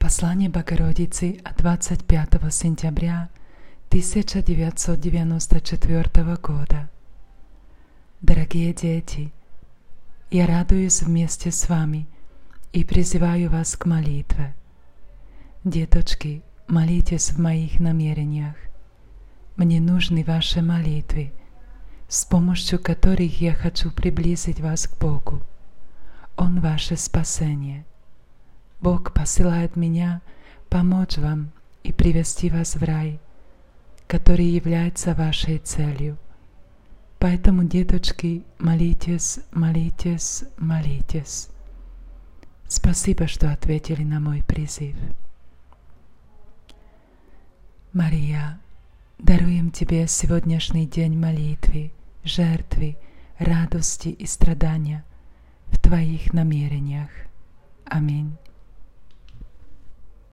Послание Богородицы от 25 сентября 1994 года. Дорогие дети, я радуюсь вместе с вами и призываю вас к молитве. Деточки, молитесь в моих намерениях. Мне нужны ваши молитвы, с помощью которых я хочу приблизить вас к Богу. Он ваше спасение. Бог посылает меня помочь вам и привести вас в рай, который является вашей целью. Поэтому, деточки, молитесь, молитесь, молитесь. Спасибо, что ответили на мой призыв. Мария, даруем Тебе сегодняшний день молитвы, жертвы, радости и страдания в Твоих намерениях. Аминь.